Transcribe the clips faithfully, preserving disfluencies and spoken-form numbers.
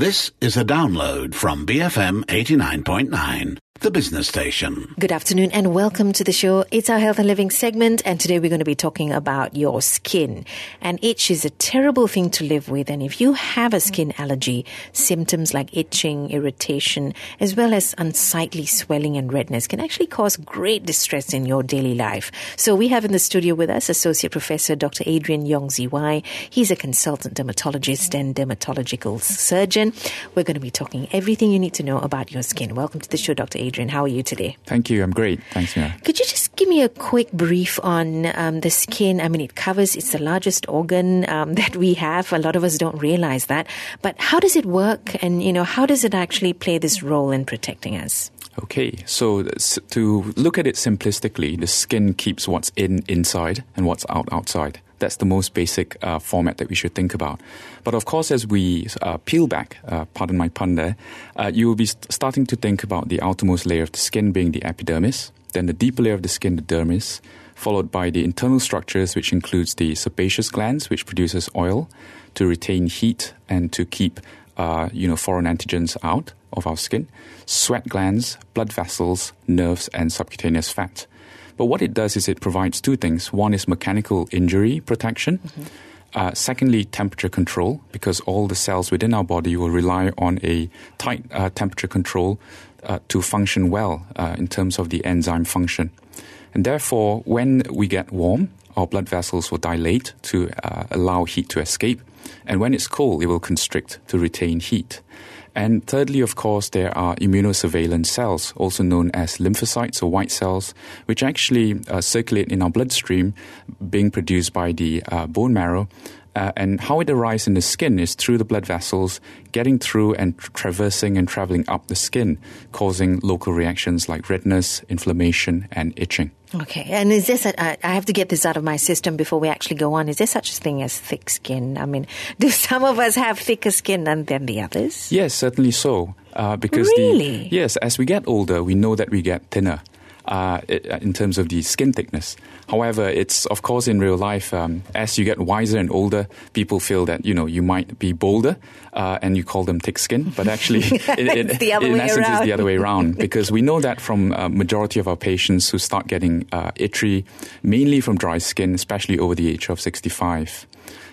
This is a download from B F M eighty-nine point nine, the business station. Good afternoon and welcome to the show. It's our Health and Living segment, and today we're going to be talking about your skin. And itch is a terrible thing to live with, and if you have a skin allergy, symptoms like itching, irritation, as well as unsightly swelling and redness can actually cause great distress in your daily life. So we have in the studio with us Associate Professor Doctor Adrian Yong Z Y. He's a consultant dermatologist and dermatological surgeon. We're going to be talking everything you need to know about your skin. Welcome to the show, Doctor Adrian. How are you today? Thank you. I'm great. Thanks, Mira. Could you just give me a quick brief on um, the skin? I mean, it covers, it's the largest organ um, that we have. A lot of us don't realize that. But how does it work? And, you know, how does it actually play this role in protecting us? Okay, so to look at it simplistically, the skin keeps what's in inside and what's out outside. That's the most basic uh, format that we should think about. But of course, as we uh, peel back, uh, pardon my pun there, uh, you will be st- starting to think about the outermost layer of the skin being the epidermis, then the deeper layer of the skin, the dermis, followed by the internal structures, which includes the sebaceous glands, which produces oil to retain heat and to keep uh, you know, foreign antigens out of our skin, sweat glands, blood vessels, nerves, and subcutaneous fat. But what it does is it provides two things. One is mechanical injury protection. Mm-hmm. Uh, secondly, temperature control, because all the cells within our body will rely on a tight uh, temperature control uh, to function well uh, in terms of the enzyme function. And therefore, when we get warm, our blood vessels will dilate to uh, allow heat to escape. And when it's cold, it will constrict to retain heat. And thirdly, of course, there are immunosurveillance cells, also known as lymphocytes or white cells, which actually uh, circulate in our bloodstream, being produced by the uh, bone marrow. Uh, and how it arrives in the skin is through the blood vessels, getting through and tra- traversing and traveling up the skin, causing local reactions like redness, inflammation, and itching. Okay, and is this, a, I have to get this out of my system before we actually go on, is there such a thing as thick skin? I mean, do some of us have thicker skin than, than the others? Yes, certainly so. Uh, because really? The, yes, as we get older, we know that we get thinner. Uh, in terms of the skin thickness. However, it's, of course, in real life, um, as you get wiser and older, people feel that, you know, you might be bolder uh, and you call them thick skin. But actually, in, in, in essence, it's the other way around. Because we know that from a majority of our patients who start getting uh, itchy, mainly from dry skin, especially over the age of sixty-five.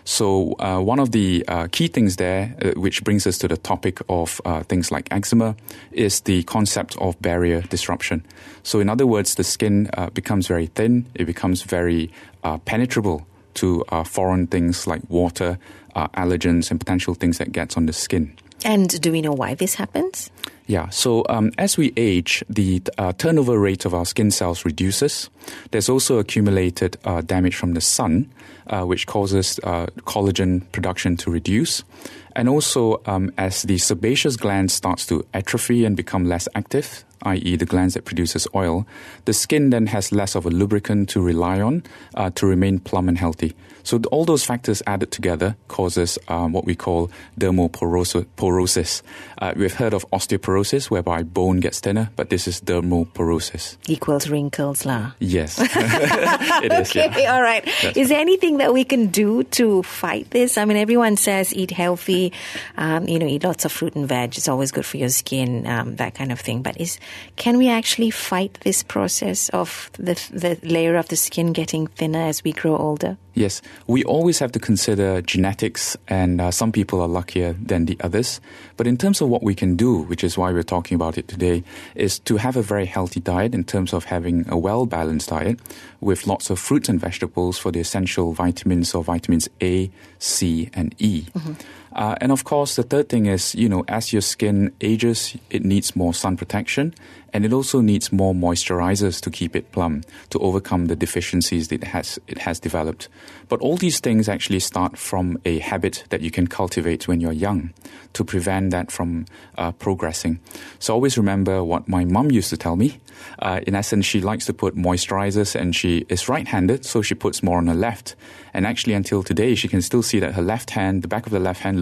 So uh, one of the uh, key things there, uh, which brings us to the topic of uh, things like eczema, is the concept of barrier disruption. So in other words, the skin uh, becomes very thin, it becomes very uh, penetrable to uh, foreign things like water, uh, allergens, and potential things that gets on the skin. And do we know why this happens? Yeah, so um, as we age, the uh, turnover rate of our skin cells reduces. There's also accumulated uh, damage from the sun, uh, which causes uh, collagen production to reduce. And also, um, as the sebaceous gland starts to atrophy and become less active, that is the glands that produces oil, the skin then has less of a lubricant to rely on uh, to remain plump and healthy. So all those factors added together causes um, what we call dermoporosis. Uh, we've heard of osteoporosis, whereby bone gets thinner, but this is dermoporosis. Equals wrinkles, lah. Yes, it is. Okay, yeah. All right. That's is there anything that we can do to fight this? I mean, everyone says eat healthy, um, you know, eat lots of fruit and veg. It's always good for your skin, um, that kind of thing. But is can we actually fight this process of the the layer of the skin getting thinner as we grow older? Yes, we always have to consider genetics, and uh, some people are luckier than the others. But in terms of what we can do, which is why we're talking about it today, is to have a very healthy diet in terms of having a well-balanced diet with lots of fruits and vegetables for the essential vitamins or vitamins A, C, and E. Mm-hmm. Uh, and of course, the third thing is, you know, as your skin ages, it needs more sun protection, and it also needs more moisturizers to keep it plump, to overcome the deficiencies that it has, it has developed. But all these things actually start from a habit that you can cultivate when you're young to prevent that from uh, progressing. So always remember what my mum used to tell me. Uh, in essence, she likes to put moisturizers, and she is right-handed, so she puts more on her left. And actually, until today, she can still see that her left hand, the back of the left hand, looks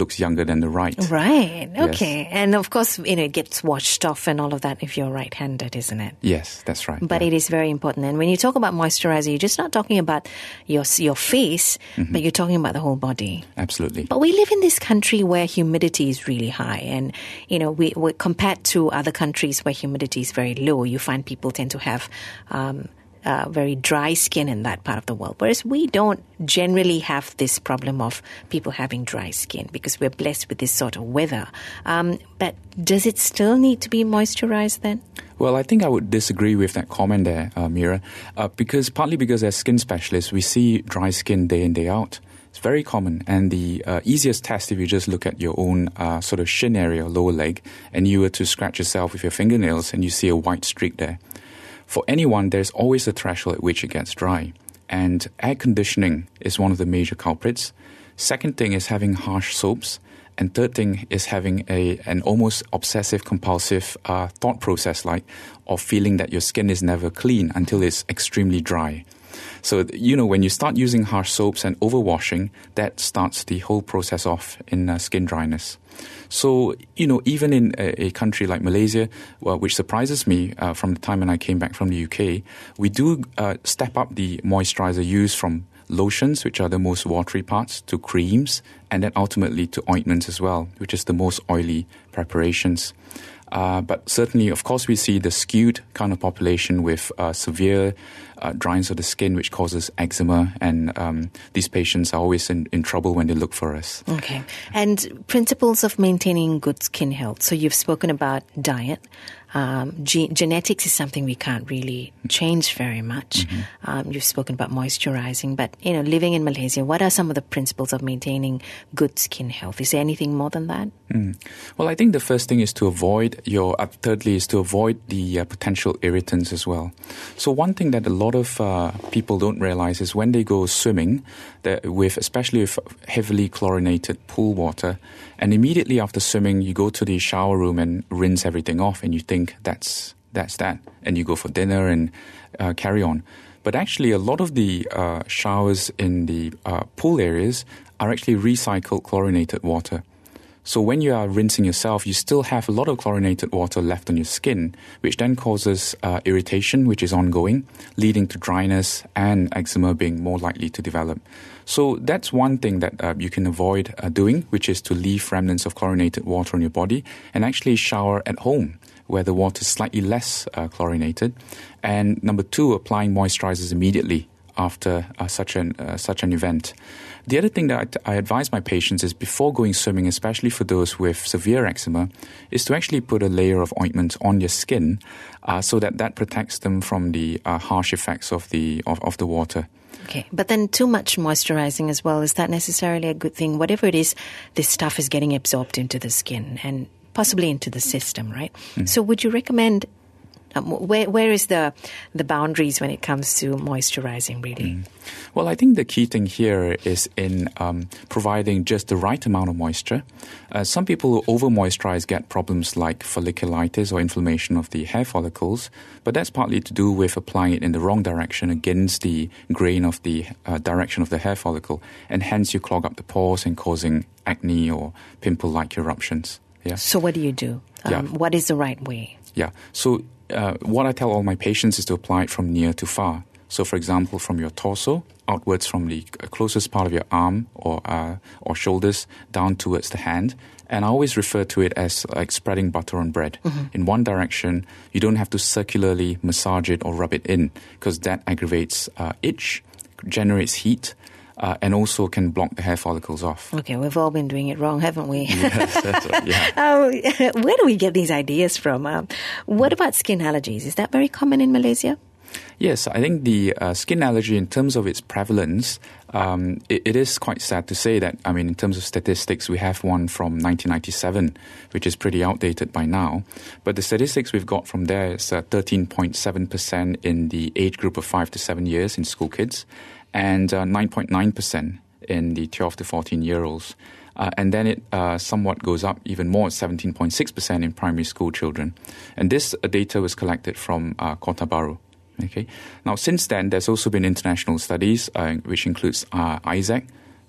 looks younger than the right. Right. Yes. Okay. And of course, you know, it gets washed off and all of that if you're right-handed, isn't it? Yes, that's right. But yeah. it is very important. And when you talk about moisturizer, you're just not talking about your your face, mm-hmm. but you're talking about the whole body. Absolutely. But we live in this country where humidity is really high. And, you know, we, we compared to other countries where humidity is very low, you find people tend to have um, uh, very dry skin in that part of the world. Whereas we don't generally have this problem of people having dry skin because we're blessed with this sort of weather. Um, but does it still need to be moisturized then? Well, I think I would disagree with that comment there, uh, Mira, uh, because partly because as skin specialists, we see dry skin day in, day out. It's very common. And the uh, easiest test, if you just look at your own uh, sort of shin area, lower leg, and you were to scratch yourself with your fingernails and you see a white streak there. For anyone, there's always a threshold at which it gets dry. And air conditioning is one of the major culprits. Second thing is having harsh soaps. And third thing is having a an almost obsessive-compulsive uh, thought process like of feeling that your skin is never clean until it's extremely dry. So, you know, when you start using harsh soaps and overwashing, that starts the whole process off in uh, skin dryness. So, you know, even in a, a country like Malaysia, well, which surprises me uh, from the time when I came back from the U K, we do uh, step up the moisturizer use from lotions, which are the most watery parts, to creams, and then ultimately to ointments as well, which is the most oily preparations. Uh, but certainly, of course, we see the skewed kind of population with uh, severe uh, dryness of the skin, which causes eczema. And um, these patients are always in, in trouble when they look for us. Okay. And principles of maintaining good skin health. So you've spoken about diet. Um, ge- genetics is something we can't really change very much. Mm-hmm. Um, you've spoken about moisturizing. But, you know, living in Malaysia, what are some of the principles of maintaining good skin health? Is there anything more than that? Mm. Well, I think the first thing is to avoid your, uh, thirdly, is to avoid the uh, potential irritants as well. So one thing that a lot of uh, people don't realize is when they go swimming, that with especially with heavily chlorinated pool water, and immediately after swimming, you go to the shower room and rinse everything off, and you think that's that's that, and you go for dinner and uh, carry on. But actually, a lot of the uh, showers in the uh, pool areas are actually recycled chlorinated water. So when you are rinsing yourself, you still have a lot of chlorinated water left on your skin, which then causes uh, irritation, which is ongoing, leading to dryness and eczema being more likely to develop. So that's one thing that uh, you can avoid uh, doing, which is to leave remnants of chlorinated water on your body and actually shower at home, where the water is slightly less uh, chlorinated. And number two, applying moisturizers immediately after uh, such an uh, such an event. The other thing that I, t- I advise my patients is before going swimming, especially for those with severe eczema, is to actually put a layer of ointment on your skin uh, so that that protects them from the uh, harsh effects of the of, of the water. Okay, but then too much moisturizing as well, is that necessarily a good thing? Whatever it is, this stuff is getting absorbed into the skin and possibly into the system, right? Mm. So would you recommend... Um, where where is the the boundaries when it comes to moisturizing, really? Mm. Well, I think the key thing here is in um, providing just the right amount of moisture. Uh, some people who over-moisturize get problems like folliculitis or inflammation of the hair follicles, but that's partly to do with applying it in the wrong direction against the grain of the uh, direction of the hair follicle, and hence you clog up the pores and causing acne or pimple-like eruptions. Yeah. So what do you do? Um, yeah. What is the right way? Yeah. So uh, what I tell all my patients is to apply it from near to far. So, for example, from your torso outwards from the closest part of your arm or uh, or shoulders down towards the hand. And I always refer to it as like spreading butter on bread. Mm-hmm. In one direction, you don't have to circularly massage it or rub it in because that aggravates uh, itch, generates heat, Uh, and also can block the hair follicles off. Okay, we've all been doing it wrong, haven't we? Yes, that's right, yeah. um, where do we get these ideas from? Um, what about skin allergies? Is that very common in Malaysia? Yes, I think the uh, skin allergy, in terms of its prevalence, um, it, it is quite sad to say that, I mean, in terms of statistics, we have one from nineteen ninety-seven, which is pretty outdated by now. But the statistics we've got from there is uh, thirteen point seven percent in the age group of five to seven years in school kids, and uh, nine point nine percent in the twelve to fourteen-year-olds. Uh, and then it uh, somewhat goes up even more, seventeen point six percent in primary school children. And this uh, data was collected from uh, Kota Baru. Okay. Now, since then, there's also been international studies, uh, which includes uh, I S A C,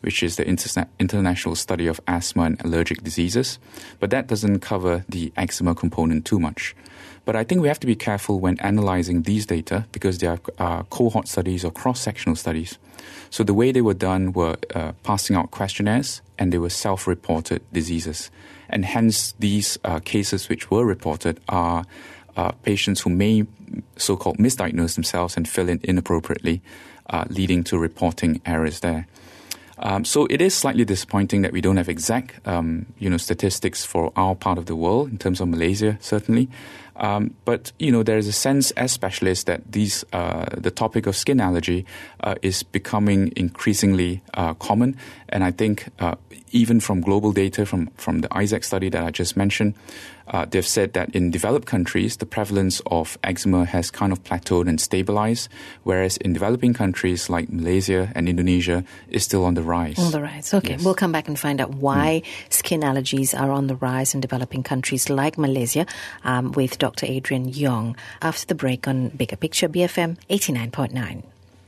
which is the interna- international study of asthma and allergic diseases. But that doesn't cover the eczema component too much. But I think we have to be careful when analyzing these data because they are uh, cohort studies or cross-sectional studies. So the way they were done were uh, passing out questionnaires, and they were self-reported diseases. And hence, these uh, cases which were reported are uh, patients who may so-called misdiagnose themselves and fill in inappropriately, uh, leading to reporting errors there. Um, so it is slightly disappointing that we don't have exact, um, you know, statistics for our part of the world in terms of Malaysia, certainly. Um, but, you know, there is a sense as specialists that these, uh, the topic of skin allergy uh, is becoming increasingly uh, common. And I think uh, even from global data, from, from the Isaac study that I just mentioned, uh, they've said that in developed countries, the prevalence of eczema has kind of plateaued and stabilized, whereas in developing countries like Malaysia and Indonesia is still on the rise. On the rise. Okay, yes. We'll come back and find out why mm. skin allergies are on the rise in developing countries like Malaysia um, with Doctor Adrian Yong after the break on Bigger Picture B F M eighty-nine point nine.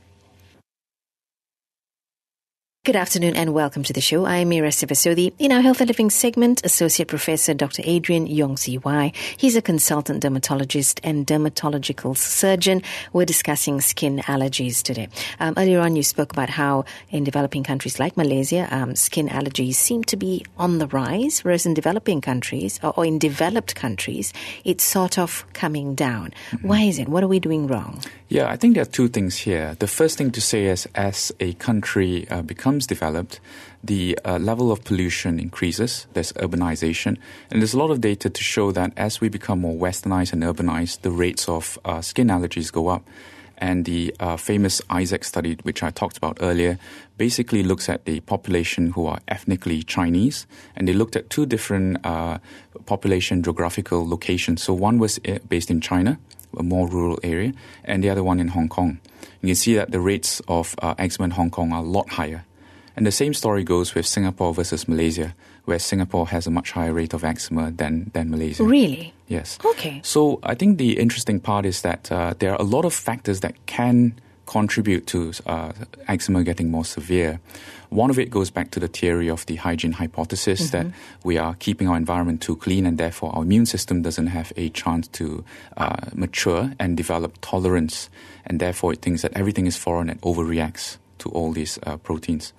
Good afternoon and welcome to the show. I'm Mira Sivasodi. In our Health and Living segment, Associate Professor Doctor Adrian Yong C Y. He's a consultant dermatologist and dermatological surgeon. We're discussing skin allergies today. Um, earlier on, you spoke about how in developing countries like Malaysia, um, skin allergies seem to be on the rise, whereas in developing countries or, or in developed countries, it's sort of coming down. Mm-hmm. Why is it? What are we doing wrong? Yeah, I think there are two things here. The first thing to say is as a country uh, becomes developed, the uh, level of pollution increases. There's urbanization. And there's a lot of data to show that as we become more westernized and urbanized, the rates of uh, skin allergies go up. And the uh, famous Isaac study, which I talked about earlier, basically looks at the population who are ethnically Chinese. And they looked at two different uh, population geographical locations. So one was based in China, a more rural area, and the other one in Hong Kong. You can see that the rates of uh, eczema in Hong Kong are a lot higher. And the same story goes with Singapore versus Malaysia, where Singapore has a much higher rate of eczema than, than Malaysia. Really? Yes. Okay. So I think the interesting part is that uh, there are a lot of factors that can contribute to uh, eczema getting more severe. One of it goes back to the theory of the hygiene hypothesis, mm-hmm. that we are keeping our environment too clean and therefore our immune system doesn't have a chance to uh, mature and develop tolerance, and therefore it thinks that everything is foreign and overreacts to all these uh, proteins.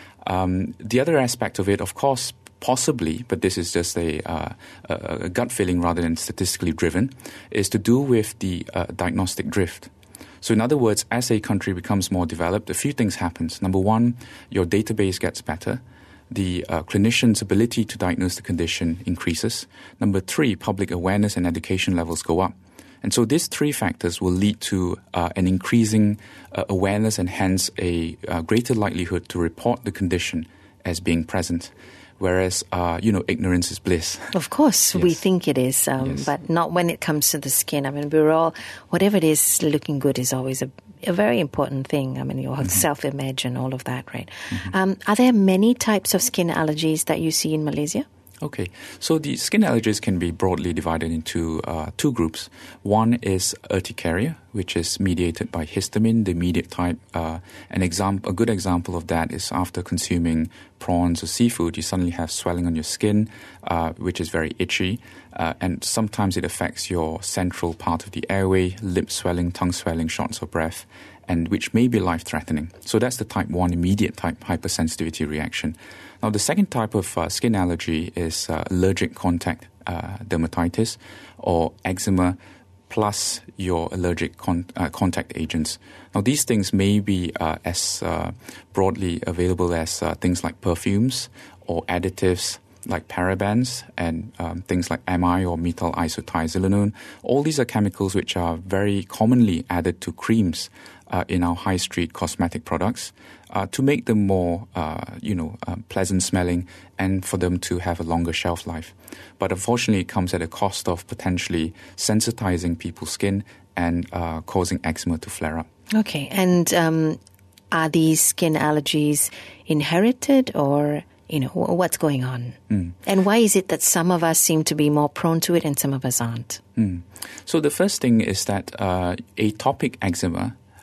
Um, the other aspect of it, of course, possibly, but this is just a, uh, a gut feeling rather than statistically driven, is to do with the uh, diagnostic drift. So in other words, as a country becomes more developed, a few things happen. Number one, your database gets better. The uh, clinician's ability to diagnose the condition increases. Number three, public awareness and education levels go up. And so these three factors will lead to uh, an increasing uh, awareness and hence a uh, greater likelihood to report the condition as being present. Whereas, uh, you know, ignorance is bliss. Of course, yes. we think it is, um, yes. but not when it comes to the skin. I mean, we're all, whatever it is, looking good is always a, a very important thing. I mean, your mm-hmm. self-image and all of that, right? Mm-hmm. Um, are there many types of skin allergies that you see in Malaysia? Okay, so the skin allergies can be broadly divided into uh, two groups. One is urticaria, which is mediated by histamine, the immediate type. Uh, an example, a good example of that is after consuming prawns or seafood, you suddenly have swelling on your skin, uh, which is very itchy, uh, and sometimes it affects your central part of the airway, lip swelling, tongue swelling, shortness of breath, and which may be life-threatening. So that's the type one immediate type hypersensitivity reaction. Now, the second type of uh, skin allergy is uh, allergic contact uh, dermatitis or eczema plus your allergic con- uh, contact agents. Now, these things may be uh, as uh, broadly available as uh, things like perfumes or additives like parabens and um, things like M I or methyl isothioxylenone. All these are chemicals which are very commonly added to creams uh, in our high street cosmetic products uh, to make them more, uh, you know, uh, pleasant smelling and for them to have a longer shelf life. But unfortunately, it comes at a cost of potentially sensitizing people's skin and uh, causing eczema to flare up. Okay, and um, are these skin allergies inherited or... You know, what's going on? Mm. And why is it that some of us seem to be more prone to it and some of us aren't? Mm. So the first thing is that uh, atopic eczema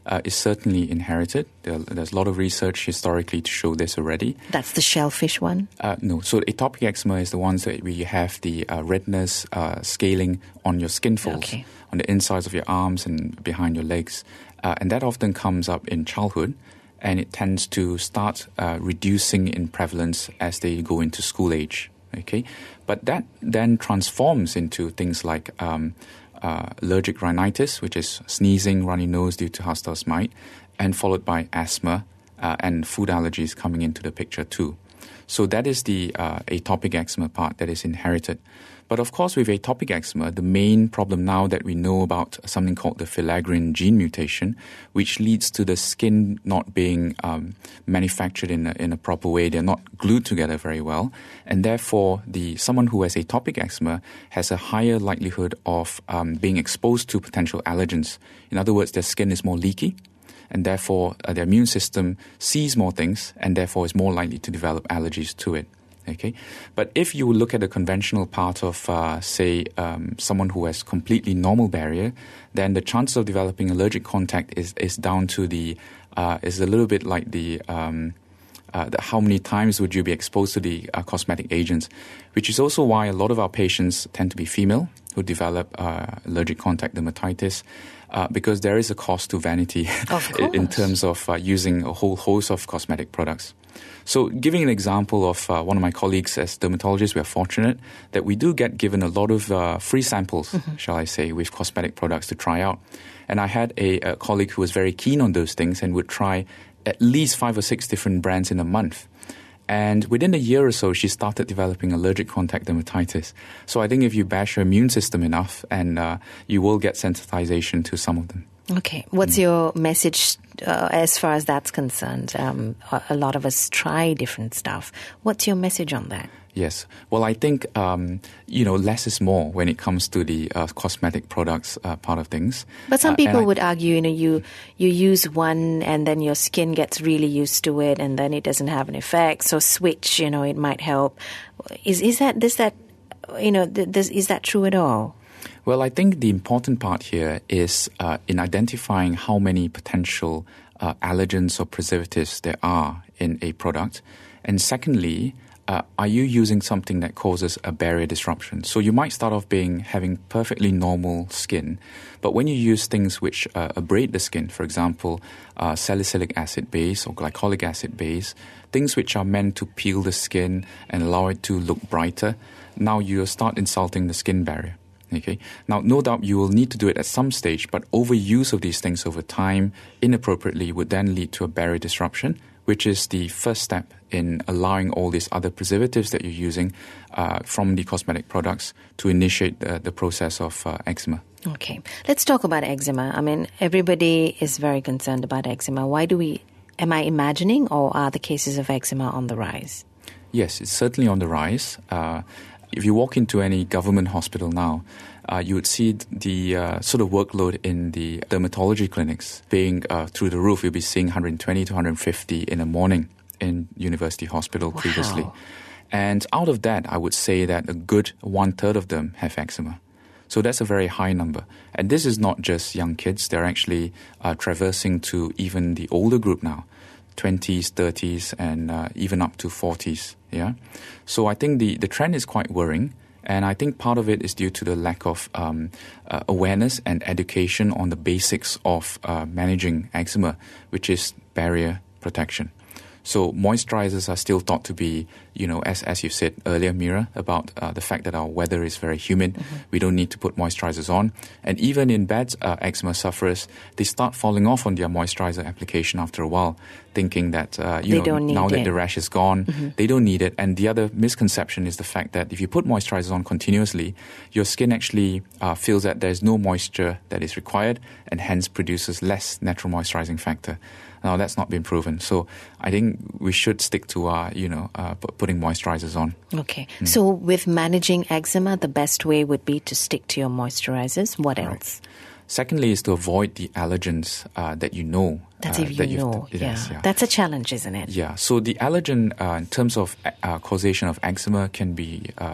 uh, is certainly inherited. There, there's a lot of research historically to show this already. That's the shellfish one? Uh, no. So atopic eczema is the ones that where you have the uh, redness, uh, scaling on your skin folds, Okay. on the insides of your arms and behind your legs. Uh, and that often comes up in childhood, and it tends to start uh, reducing in prevalence as they go into school age. Okay, but that then transforms into things like um, uh, allergic rhinitis, which is sneezing, runny nose due to hostile mite, and followed by asthma uh, and food allergies coming into the picture too. So that is the uh, atopic eczema part that is inherited. But of course, with atopic eczema, the main problem now that we know about something called the filaggrin gene mutation, which leads to the skin not being um, manufactured in a, in a proper way. They're not glued together very well. And therefore, the someone who has atopic eczema has a higher likelihood of um, being exposed to potential allergens. In other words, their skin is more leaky, and therefore uh, their immune system sees more things and therefore is more likely to develop allergies to it. Okay, but if you look at the conventional part of, uh, say, um, someone who has completely normal barrier, then the chance of developing allergic contact is, is down to the uh, is a little bit like the, um, uh, the how many times would you be exposed to the uh, cosmetic agents, which is also why a lot of our patients tend to be female who develop uh, allergic contact dermatitis. Uh, because there is a cost to vanity in terms of uh, using a whole host of cosmetic products. So giving an example of uh, one of my colleagues as dermatologists, we are fortunate that we do get given a lot of uh, free samples, mm-hmm. shall I say, with cosmetic products to try out. And I had a, a colleague who was very keen on those things and would try at least five or six different brands in a month. And within a year or so, she started developing allergic contact dermatitis. So I think if you bash her immune system enough, and uh, you will get sensitization to some of them. Okay. What's mm. your message uh, as far as that's concerned? Um, a lot of us try different stuff. What's your message on that? Yes. Well, I think, um, you know, less is more when it comes to the uh, cosmetic products uh, part of things. But some people uh, would I, argue, you know, you, you use one and then your skin gets really used to it and then it doesn't have an effect. So switch, you know, it might help. Is is that, is that, you know, this, is that true at all? Well, I think the important part here is uh, in identifying how many potential uh, allergens or preservatives there are in a product. And secondly, Uh, are you using something that causes a barrier disruption? So you might start off being having perfectly normal skin, but when you use things which uh, abrade the skin, for example, uh, salicylic acid base or glycolic acid base, things which are meant to peel the skin and allow it to look brighter, now you start insulting the skin barrier. Okay. Now, no doubt you will need to do it at some stage, but overuse of these things over time inappropriately would then lead to a barrier disruption, which is the first step in allowing all these other preservatives that you're using uh, from the cosmetic products to initiate the, the process of uh, eczema. Okay. Let's talk about eczema. I mean, everybody is very concerned about eczema. Why do we, am I imagining, or are the cases of eczema on the rise? Yes, it's certainly on the rise. Uh, if you walk into any government hospital now, Uh, you would see the uh, sort of workload in the dermatology clinics being uh, through the roof. You'll be seeing one hundred twenty to one hundred fifty in the morning in University Hospital wow. previously. And out of that, I would say that a good one-third of them have eczema. So that's a very high number. And this is not just young kids. They're actually uh, traversing to even the older group now, twenties, thirties, and uh, even up to forties. Yeah. So I think the, the trend is quite worrying. And I think part of it is due to the lack of um, uh, awareness and education on the basics of uh, managing eczema, which is barrier protection. So moisturizers are still thought to be, you know, as as you said earlier, Mira, about uh, the fact that our weather is very humid. Mm-hmm. We don't need to put moisturizers on. And even in bad uh, eczema sufferers, they start falling off on their moisturizer application after a while, thinking that, uh, you they know, now it. that the rash is gone, mm-hmm. they don't need it. And the other misconception is the fact that if you put moisturizers on continuously, your skin actually uh, feels that there's no moisture that is required and hence produces less natural moisturizing factor. Now, that's not been proven. So I think we should stick to, uh, you know, uh, p- putting moisturizers on. Okay. Mm. So with managing eczema, the best way would be to stick to your moisturizers. What else? Right. Secondly is to avoid the allergens uh, that you know. That's uh, if you that know. T- yeah. yes, yeah. That's a challenge, isn't it? Yeah. So the allergen uh, in terms of uh, causation of eczema can be uh,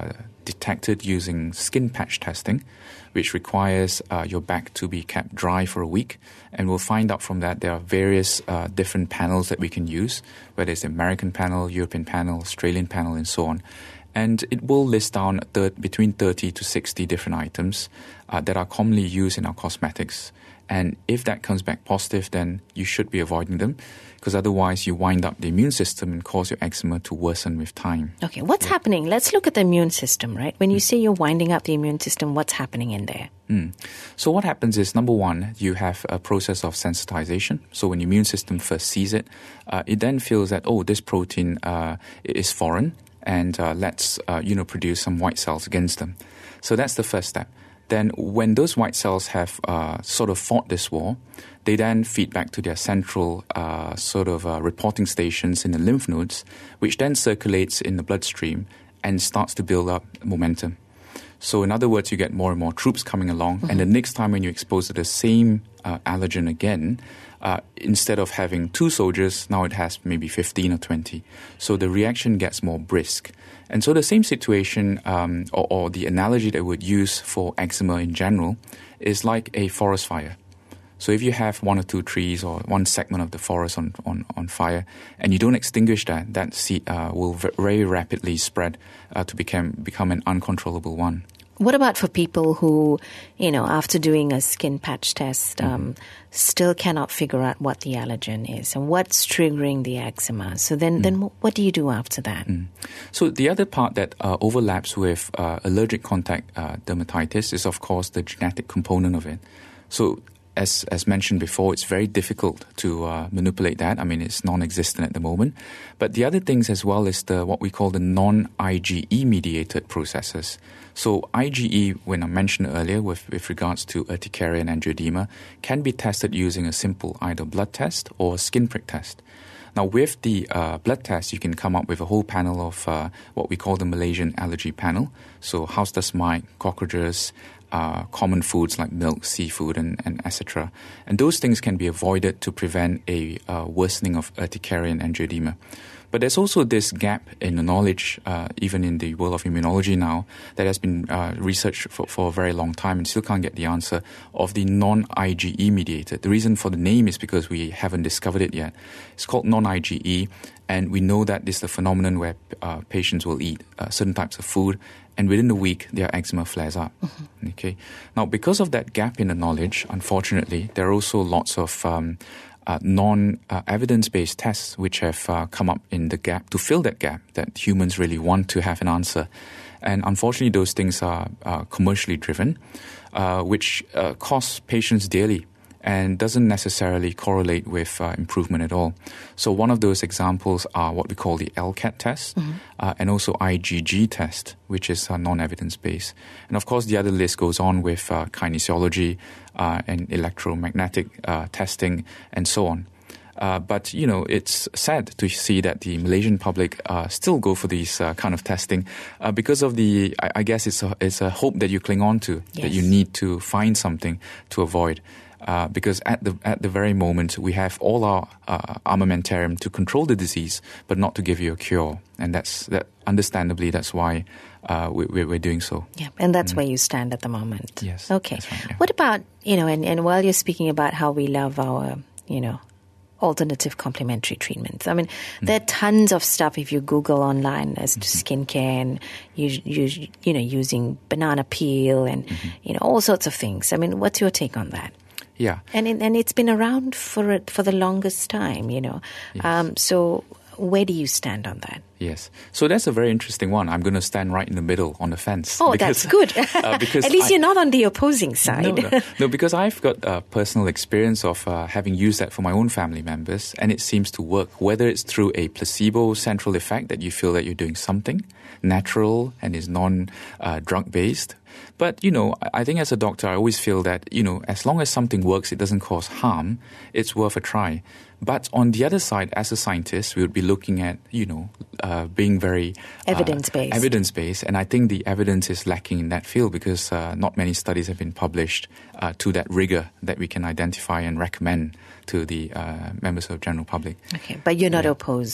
detected using skin patch testing, which requires uh, your back to be kept dry for a week. And we'll find out from that there are various uh, different panels that we can use, whether it's the American panel, European panel, Australian panel, and so on. And it will list down thir- between thirty to sixty different items uh, that are commonly used in our cosmetics. And if that comes back positive, then you should be avoiding them, because otherwise you wind up the immune system and cause your eczema to worsen with time. Okay, what's yeah. happening? Let's look at the immune system, right? When you mm. say you're winding up the immune system, what's happening in there? Mm. So what happens is, number one, you have a process of sensitization. So when the immune system first sees it, uh, it then feels that, oh, this protein uh, is foreign, and uh, let's, uh, you know, produce some white cells against them. So that's the first step. Then when those white cells have uh, sort of fought this war, they then feed back to their central uh, sort of uh, reporting stations in the lymph nodes, which then circulates in the bloodstream and starts to build up momentum. So in other words, you get more and more troops coming along, mm-hmm. and the next time when you expose to the same uh, allergen again, uh, instead of having two soldiers, now it has maybe fifteen or twenty. So the reaction gets more brisk. And so the same situation, um, or, or the analogy that we would use for eczema in general, is like a forest fire. So if you have one or two trees or one segment of the forest on, on, on fire, and you don't extinguish that, that seed, uh, will very rapidly spread uh, to become become an uncontrollable one. What about for people who, you know, after doing a skin patch test, um, mm-hmm. still cannot figure out what the allergen is and what's triggering the eczema? So then, mm. then what do you do after that? Mm. So the other part that uh, overlaps with uh, allergic contact uh, dermatitis is, of course, the genetic component of it. So As as mentioned before, it's very difficult to uh, manipulate that. I mean, it's non-existent at the moment. But the other things as well is the what we call the non-IgE mediated processes. So IgE, when I mentioned earlier with, with regards to urticaria and angioedema, can be tested using a simple either blood test or skin prick test. Now, with the uh, blood test, you can come up with a whole panel of uh, what we call the Malaysian allergy panel. So house dust mite, cockroaches, Uh, common foods like milk, seafood, and, and et cetera. And those things can be avoided to prevent a uh, worsening of urticaria and angioedema. But there's also this gap in the knowledge, uh, even in the world of immunology now, that has been uh, researched for, for a very long time and still can't get the answer, of the non-IgE mediated. The reason for the name is because we haven't discovered it yet. It's called non-IgE, and we know that this is the phenomenon where uh, patients will eat uh, certain types of food, and within a week, their eczema flares up. Mm-hmm. Okay. Now, because of that gap in the knowledge, unfortunately, there are also lots of um, uh, non-evidence-based uh, tests which have uh, come up in the gap to fill that gap that humans really want to have an answer. And unfortunately, those things are uh, commercially driven, uh, which uh, cost patients dearly and doesn't necessarily correlate with uh, improvement at all. So one of those examples are what we call the L C A T test, mm-hmm. uh, and also IgG test, which is uh, non-evidence-based. And of course, the other list goes on with uh, kinesiology uh, and electromagnetic uh, testing and so on. Uh, but, you know, it's sad to see that the Malaysian public uh, still go for these uh, kind of testing uh, because of the, I, I guess it's a, it's a hope that you cling on to, yes. that you need to find something to avoid. Uh, because at the at the very moment we have all our uh, armamentarium to control the disease, but not to give you a cure, and that's that. Understandably, that's why uh, we, we're doing so. Yeah, and that's mm. where you stand at the moment. Yes. Okay. That's right, yeah. What about you know, and, and while you're speaking about how we love our you know alternative complementary treatments, I mean, mm. there are tons of stuff if you Google online as to mm-hmm. skincare and you, you you know using banana peel and mm-hmm. you know all sorts of things. I mean, what's your take on that? Yeah, and it, and it's been around for it for the longest time, you know. Yes. Um, so where do you stand on that? Yes, so that's a very interesting one. I'm going to stand right in the middle on the fence. Oh, because, that's good. uh, because at least I, you're not on the opposing side. No, no, no because I've got uh, personal experience of uh, having used that for my own family members, and it seems to work. Whether it's through a placebo central effect that you feel that you're doing something natural and is non-drug uh, based. But, you know, I think as a doctor, I always feel that, you know, as long as something works, it doesn't cause harm, it's worth a try. But on the other side, as a scientist, we would be looking at, you know, uh, being very uh, evidence-based. Evidence-based. And I think the evidence is lacking in that field because uh, not many studies have been published uh, to that rigor that we can identify and recommend to the uh, members of the general public. Okay, but you're not yeah. opposed.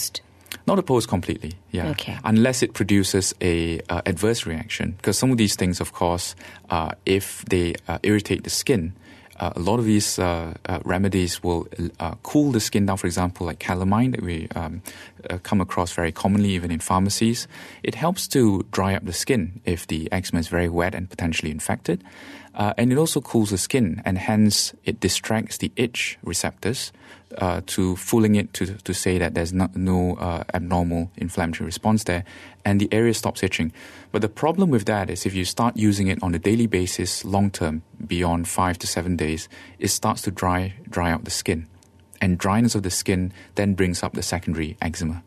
Not opposed completely, yeah. Okay. Unless it produces a uh, adverse reaction. Because some of these things, of course, uh, if they uh, irritate the skin, uh, a lot of these uh, uh, remedies will uh, cool the skin down. For example, like calamine that we um, uh, come across very commonly even in pharmacies. It helps to dry up the skin if the eczema is very wet and potentially infected. Uh, and it also cools the skin, and hence it distracts the itch receptors uh, to fooling it to to say that there's no, no uh, abnormal inflammatory response there, and the area stops itching. But the problem with that is if you start using it on a daily basis, long term, beyond five to seven days, it starts to dry dry out the skin, and dryness of the skin then brings up the secondary eczema.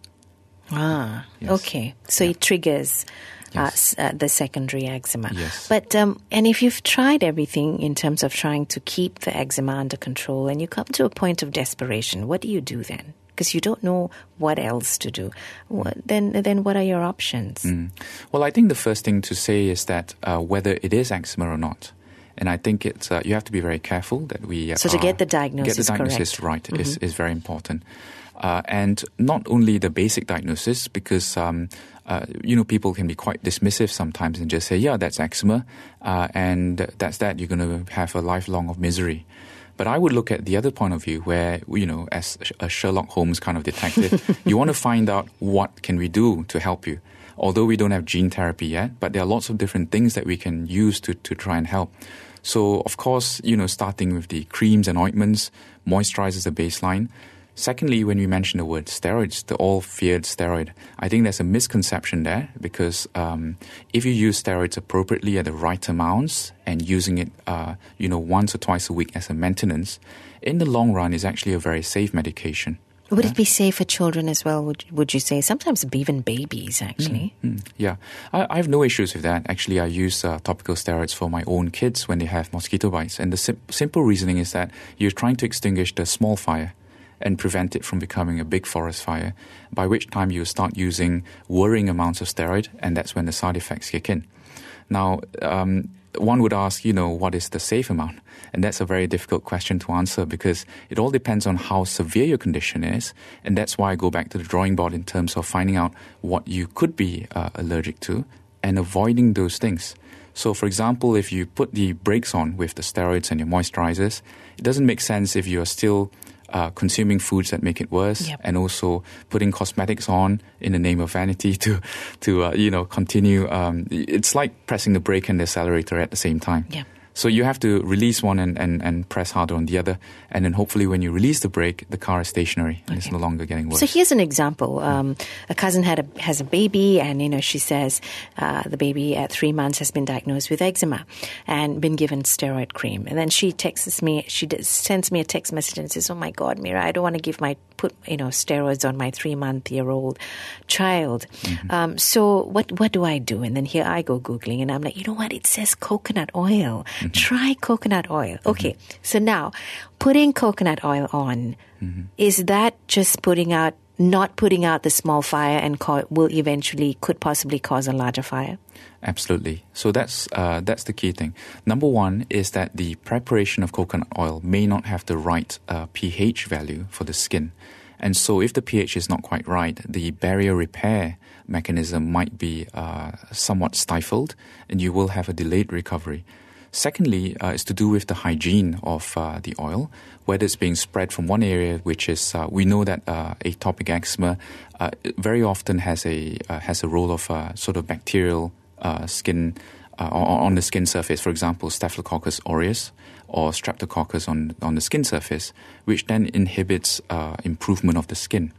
Ah, Yes. okay. So Yeah. it triggers uh, Yes. s- uh, the secondary eczema. Yes. But um, and if you've tried everything in terms of trying to keep the eczema under control, and you come to a point of desperation, what do you do then? Because you don't know what else to do. What, then, then what are your options? Mm. Well, I think the first thing to say is that uh, whether it is eczema or not. And I think it's uh, you have to be very careful that we uh, So to are- get the diagnosis get the diagnosis correct. right is, is very important. Uh, and not only the basic diagnosis, because um, uh, you know people can be quite dismissive sometimes and just say, yeah, that's eczema, uh, and that's that. You're going to have a lifelong of misery. But I would look at the other point of view where, you know, as a Sherlock Holmes kind of detective, you want to find out what can we do to help you. Although we don't have gene therapy yet, but there are lots of different things that we can use to, to try and help. So, of course, you know, starting with the creams and ointments, moisturize is a baseline. Secondly, when we mention the word steroids, the all-feared steroid, I think there's a misconception there because um, if you use steroids appropriately at the right amounts and using it, uh, you know, once or twice a week as a maintenance, in the long run is actually a very safe medication. Would Yeah. it be safe for children as well, would, would you say? Sometimes even babies, actually. Mm, yeah, I, I have no issues with that. Actually, I use uh, topical steroids for my own kids when they have mosquito bites. And the sim- simple reasoning is that you're trying to extinguish the small fire and prevent it from becoming a big forest fire, by which time you start using worrying amounts of steroid, and that's when the side effects kick in. Now, um, one would ask, you know, what is the safe amount? And that's a very difficult question to answer because it all depends on how severe your condition is. And that's why I go back to the drawing board in terms of finding out what you could be uh, allergic to and avoiding those things. So, for example, if you put the brakes on with the steroids and your moisturizers, it doesn't make sense if you're still Uh, consuming foods that make it worse, Yep. and also putting cosmetics on in the name of vanity to, to uh, you know, continue. Um, it's like pressing the brake and the accelerator at the same time. Yeah. So you have to release one and, and, and press harder on the other, and then hopefully when you release the brake, the car is stationary and it's Okay. no longer getting worse. So here's an example. Um, a cousin had a, has a baby, and you know she says uh, the baby at three months has been diagnosed with eczema and been given steroid cream. And then she texts me, she does, sends me a text message and says, "Oh my God, Mira, I don't want to give my put you know steroids on my three month year old child. Mm-hmm. Um, so what what do I do?" And then here I go googling, and I'm like, you know what? It says coconut oil. Mm-hmm. Try coconut oil. Okay, so now putting coconut oil on, Mm-hmm. is that just putting out, not putting out the small fire and co- will eventually, could possibly cause a larger fire? Absolutely. So that's uh, that's the key thing. Number one is that the preparation of coconut oil may not have the right uh, pH value for the skin. And so if the pH is not quite right, the barrier repair mechanism might be uh, somewhat stifled and you will have a delayed recovery. Secondly, uh, is to do with the hygiene of uh, the oil, whether it's being spread from one area, which is, uh, we know that uh, atopic eczema uh, very often has a uh, has a role of uh, sort of bacterial uh, skin uh, on, on the skin surface. For example, Staphylococcus aureus or Streptococcus on, on the skin surface, which then inhibits uh, improvement of the skin.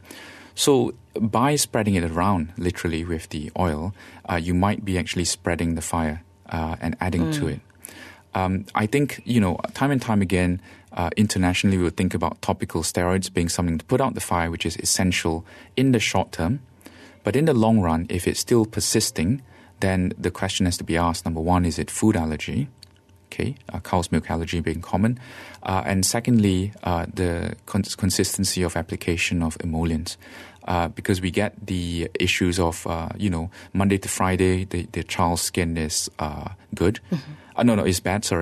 So by spreading it around, literally with the oil, uh, you might be actually spreading the fire uh, and adding mm. to it. Um, I think, you know, time and time again, uh, internationally we would think about topical steroids being something to put out the fire, which is essential in the short term. But in the long run, if it's still persisting, then the question has to be asked. Number one, is it food allergy? Okay, uh, cow's milk allergy being common. Uh, and secondly, uh, the cons- consistency of application of emollients. Uh, because we get the issues of, uh, you know, Monday to Friday, the, the child's skin is uh, good. Mm-hmm. Uh, no, no, it's bad, sorry.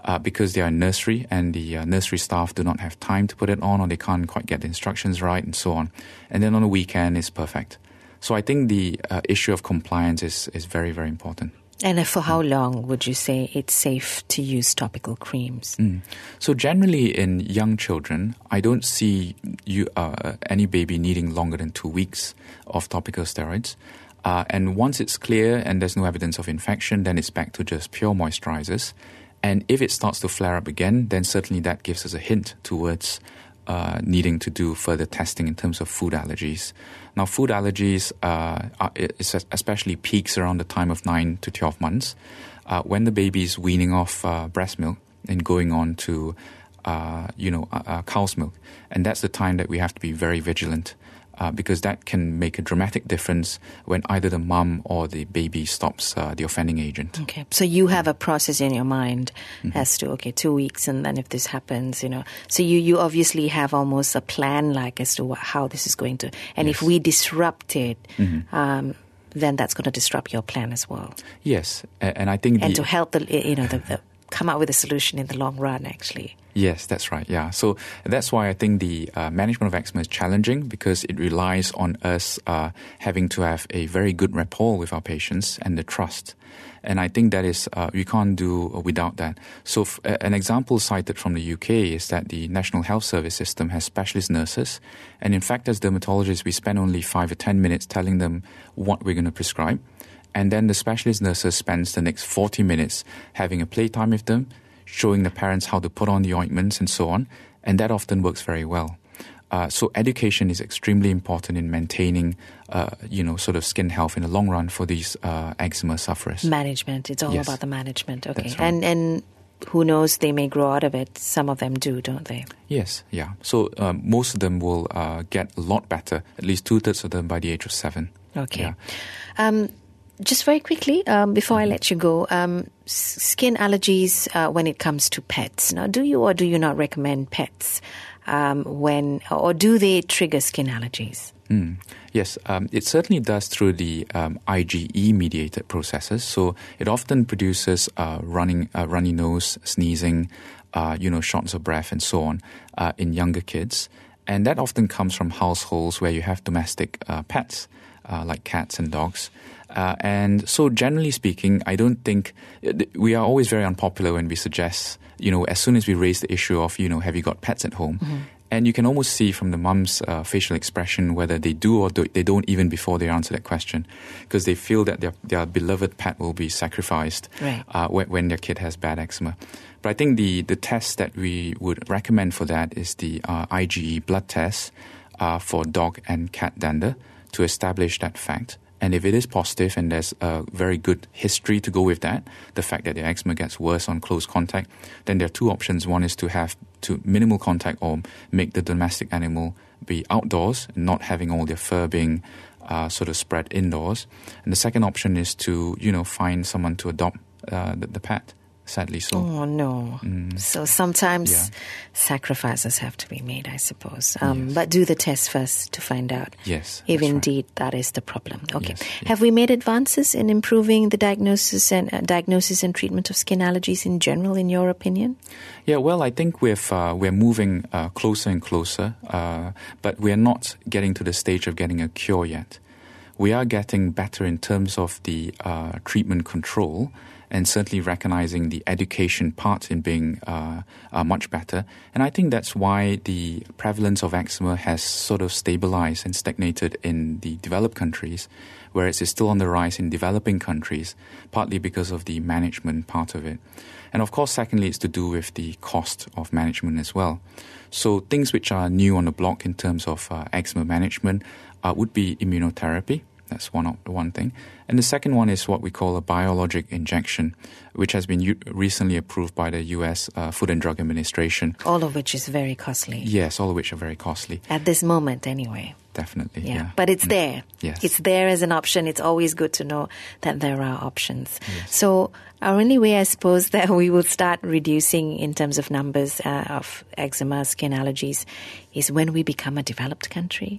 uh, because they are in nursery and the uh, nursery staff do not have time to put it on, or they can't quite get the instructions right and so on. And then on a weekend, it's perfect. So I think the uh, issue of compliance is, is very, very important. And for how long would you say it's safe to use topical creams? Mm. So generally in young children, I don't see you, uh, any baby needing longer than two weeks of topical steroids. Uh, and once it's clear and there's no evidence of infection, then it's back to just pure moisturizers. And if it starts to flare up again, then certainly that gives us a hint towards uh, needing to do further testing in terms of food allergies. Now, food allergies, uh, are, especially peaks around the time of nine to twelve months, uh, when the baby is weaning off uh, breast milk and going on to, uh, you know, uh, uh, cow's milk. And that's the time that we have to be very vigilant. Uh, because that can make a dramatic difference when either the mum or the baby stops uh, the offending agent. Okay, so you have a process in your mind Mm-hmm. as to, okay, two weeks and then if this happens, you know. So you, you obviously have almost a plan like as to what, how this is going to, and Yes. if we disrupt it, Mm-hmm. um, then that's going to disrupt your plan as well. Yes, a- and I think And the, to help the, you know, the, the come up with a solution in the long run, actually. Yes, that's right. Yeah. So that's why I think the uh, management of eczema is challenging, because it relies on us uh, having to have a very good rapport with our patients and the trust. And I think that is, uh, we can't do without that. So f- an example cited from the U K is that the National Health Service system has specialist nurses. And in fact, as dermatologists, we spend only five or ten minutes telling them what we're going to prescribe. And then the specialist nurses spends the next forty minutes having a playtime with them, showing the parents how to put on the ointments and so on. And that often works very well. Uh, so education is extremely important in maintaining, uh, you know, sort of skin health in the long run for these uh, eczema sufferers. Management. It's all Yes. about the management. Okay. That's right. And and who knows, they may grow out of it. Some of them do, don't they? Yes, yeah. So um, most of them will uh, get a lot better, at least two-thirds of them by the age of seven. Okay. Yeah. Um, just very quickly, um, before I let you go, um, s- skin allergies uh, when it comes to pets. Now, do you or do you not recommend pets um, when, or do they trigger skin allergies? Mm. Yes, um, it certainly does through the um, IgE-mediated processes. So it often produces uh, running, uh, runny nose, sneezing, uh, you know, shortness of breath, and so on uh, in younger kids. And that often comes from households where you have domestic uh, pets, uh, like cats and dogs. Uh, and so generally speaking, I don't think we are always very unpopular when we suggest, you know, as soon as we raise the issue of, you know, have you got pets at home? Mm-hmm. And you can almost see from the mum's uh, facial expression whether they do or do, they don't even before they answer that question, because they feel that their, their beloved pet will be sacrificed right. uh, when, when their kid has bad eczema. But I think the, the test that we would recommend for that is the uh, IgE blood test uh, for dog and cat dander to establish that fact. And if it is positive and there's a very good history to go with that, the fact that the eczema gets worse on close contact, then there are two options. One is to have to minimal contact or make the domestic animal be outdoors and not having all their fur being uh, sort of spread indoors. And the second option is to, you know, find someone to adopt uh, the, the pet. Sadly so. Oh, no. Mm. So sometimes Yeah. sacrifices have to be made, I suppose. Um, Yes. But do the test first to find out Yes. if that's right. indeed that is the problem. Okay. Yes, yes. Have we made advances in improving the diagnosis and uh, diagnosis and treatment of skin allergies in general, in your opinion? Yeah, well, I think we've, uh, we're moving uh, closer and closer, uh, but we're not getting to the stage of getting a cure yet. We are getting better in terms of the uh, treatment control, and certainly recognizing the education part in being uh, uh, much better. And I think that's why the prevalence of eczema has sort of stabilized and stagnated in the developed countries, whereas it's still on the rise in developing countries, partly because of the management part of it. And of course, secondly, it's to do with the cost of management as well. So things which are new on the block in terms of uh, eczema management uh, would be immunotherapy. That's one one thing. And the second one is what we call a biologic injection, which has been u- recently approved by the U S uh, Food and Drug Administration. All of which is very costly. Yes, all of which are very costly. At this moment, anyway. Definitely, Yeah. yeah. But it's Mm. there. Yes. It's there as an option. It's always good to know that there are options. Yes. So our only way, I suppose, that we will start reducing in terms of numbers uh, of eczema, skin allergies, is when we become a developed country.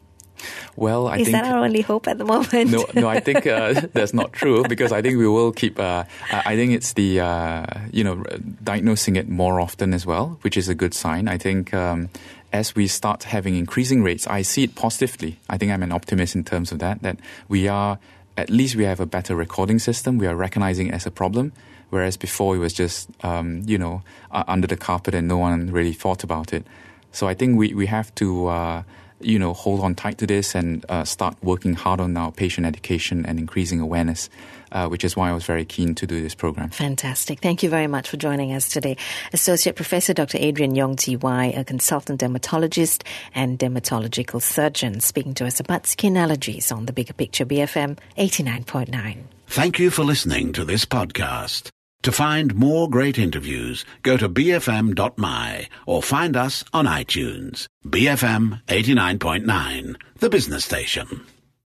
Well, I Is think... that our only hope at the moment? No, no, I think uh, that's not true, because I think we will keep... Uh, I think it's the, uh, you know, diagnosing it more often as well, which is a good sign. I think um, as we start having increasing rates, I see it positively. I think I'm an optimist in terms of that, that we are... At least we have a better recording system. We are recognizing it as a problem, whereas before it was just, um, you know, uh, under the carpet and no one really thought about it. So I think we, we have to, uh, you know, hold on tight to this and uh, start working hard on our patient education and increasing awareness, uh, which is why I was very keen to do this program. Fantastic. Thank you very much for joining us today. Associate Professor Doctor Adrian Yong T Y, a consultant dermatologist and dermatological surgeon, speaking to us about skin allergies on The Bigger Picture, B F M eighty-nine point nine. Thank you for listening to this podcast. To find more great interviews, go to b f m dot m y or find us on iTunes. B F M eighty-nine point nine, the business station.